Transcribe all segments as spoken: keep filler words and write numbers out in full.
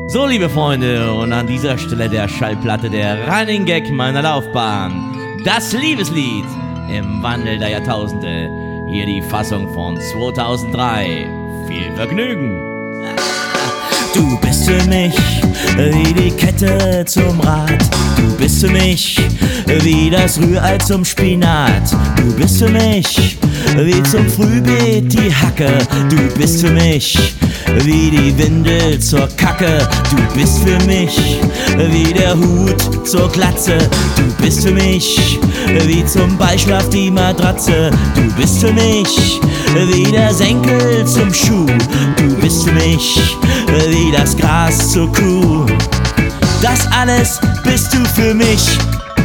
So, liebe Freunde, und an dieser Stelle der Schallplatte der Running Gag meiner Laufbahn. Das Liebeslied im Wandel der Jahrtausende. Hier die Fassung von zweitausenddrei. Viel Vergnügen! Du bist für mich wie die Kette zum Rad. Du bist für mich wie das Rührei zum Spinat. Du bist für mich wie zum Frühbeet die Hacke. Du bist für mich wie die Windel zur Kacke. Du bist für mich wie der Hut zur Glatze. Du bist für mich wie zum Beischlaf die Matratze. Du bist für mich wie der Senkel zum Schuh. Du bist für mich wie das Gras zur Kuh. Das alles bist du für mich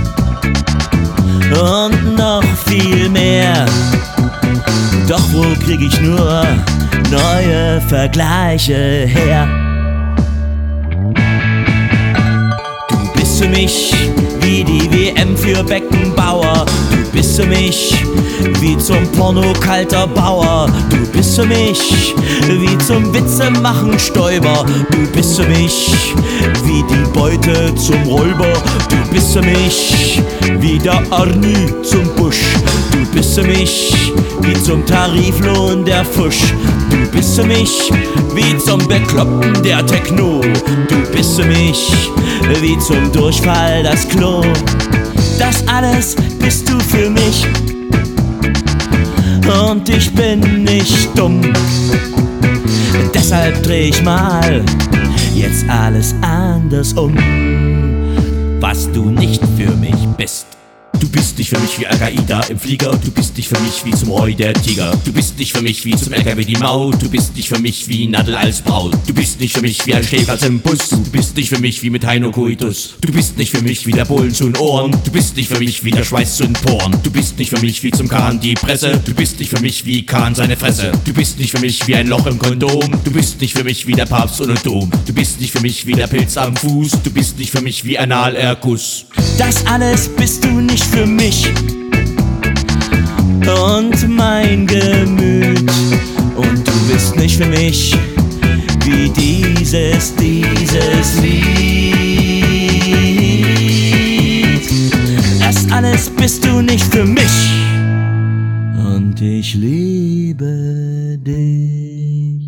und noch viel mehr. Doch wo krieg ich nur neue Vergleiche her? Du bist für mich wie die W M für Beckenbauer. Du bist für mich wie zum Porno kalter Bauer. Du bist für mich wie zum Witzemachen Stäuber. Du bist für mich wie die Beute zum Räuber. Du bist für mich wie der Arni zum Busch. Du bist für mich wie zum Tariflohn der Fusch. Du bist für mich wie zum Bekloppten der Techno. Du bist für mich wie zum Durchfall das Klo. Das alles bist du für mich und ich bin nicht dumm. Deshalb dreh ich mal jetzt alles anders um. Was du nicht für mich bist. Du bist nicht für mich wie Al-Qaida im Flieger. Du bist nicht für mich wie zum Roy der Tiger. Du bist nicht für mich wie zum L K W die Maut. Du bist nicht für mich wie Nadel als Braut. Du bist nicht für mich wie ein Schläferz im Bus. Du bist nicht für mich wie mit Heino Coitus. Du bist nicht für mich wie der Bullen zu den Ohren. Du bist nicht für mich wie der Schweiß zu den Poren. Du bist nicht für mich wie zum Kahn die Presse. Du bist nicht für mich wie Kahn seine Fresse. Du bist nicht für mich wie ein Loch im Kondom. Du bist nicht für mich wie der Papst ohne Dom. Du bist nicht für mich wie der Pilz am Fuß. Du bist nicht für mich wie Analerguss. Das alles bist du nicht für mich und mein Gemüt. Und du bist nicht für mich wie dieses, dieses Lied. Das alles bist du nicht für mich und ich liebe dich.